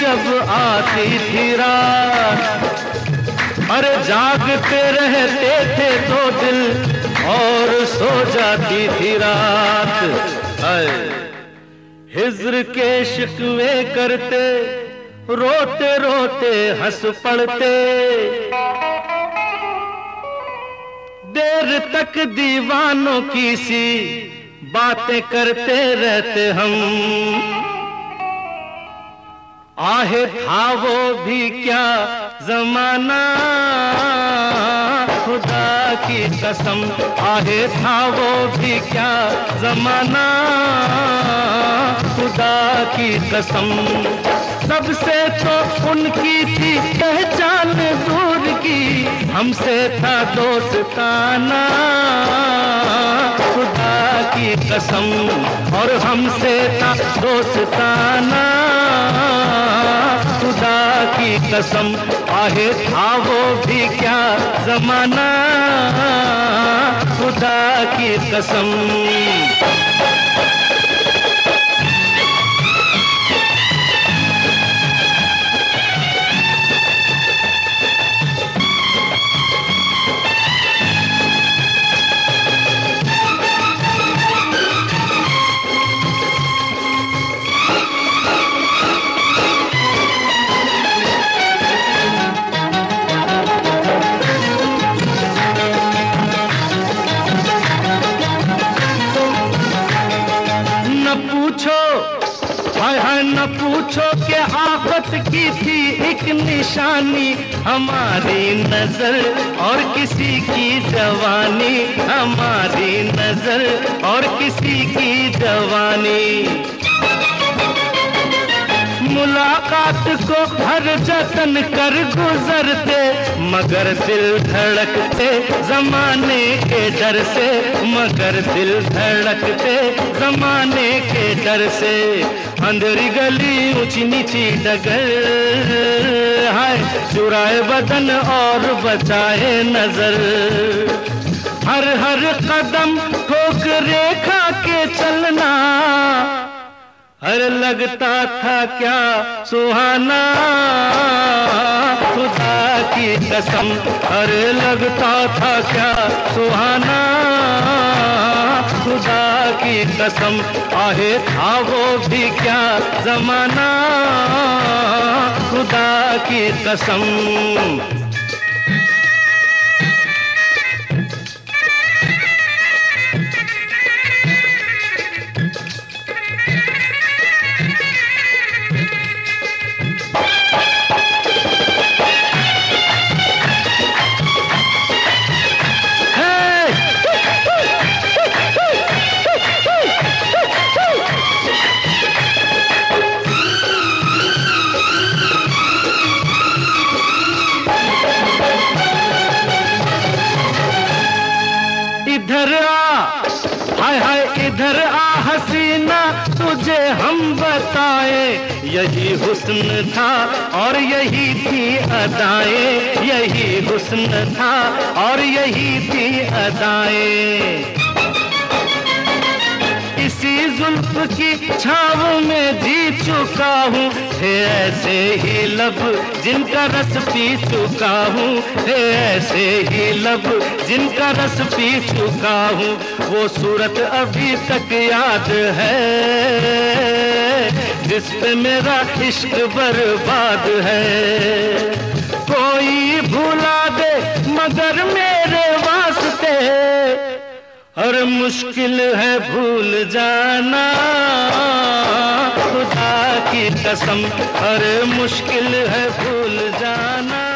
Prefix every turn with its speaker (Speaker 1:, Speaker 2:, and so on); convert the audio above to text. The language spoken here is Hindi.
Speaker 1: जब आती थी रात, अरे जागते रहते थे तो दिल और सो जाती थी रात। हिज्र के शिकवे करते, रोते रोते हंस पड़ते, देर तक दीवानों की सी बातें करते रहते हम। आहे था वो भी क्या जमाना, खुदा की कसम, आहे था वो भी क्या जमाना, खुदा की कसम। सबसे तो उनकी थी पहचान दूर की, हमसे था दोस्ताना, खुदा की कसम, और हमसे था दोस्ताना, खुदा की कसम। आहे था वो भी क्या जमाना, खुदा की कसम। हाय हाय न पूछो कि आफत की थी एक निशानी, हमारी नजर और किसी की जवानी, हमारी नजर और किसी की जवानी। मुलाकात को हर जतन कर गुजरते, मगर दिल धड़कते जमाने के डर से, मगर दिल धड़कते जमाने के डर से। अंधेरी गली ऊंची नीची डगर, हाय चुराए बदन और बचाए नजर। हर हर कदम ठोक रेखा के चलना, अरे लगता था क्या सुहाना, खुदा की कसम, अरे लगता था क्या सुहाना, खुदा की कसम। आहे था वो भी क्या जमाना, खुदा की कसम। इधर आ, हाय हाय इधर आ हसीना, तुझे हम बताए, यही हुस्न था और यही थी अदाएं, यही हुस्न था और यही थी अदाएं। इसी जुल्फ की छाव में जी चुका हूँ, थे ऐसे ही लब जिनका रस पी चुका हूँ, थे ऐसे ही लब जिनका रस पी चुका हूँ। वो सूरत अभी तक याद है, जिस पे मेरा इश्क बर्बाद है। कोई भुला दे मगर मेरे वास्ते, और मुश्किल है भूल जाना, खुदा की कसम, अरे मुश्किल है भूल जाना।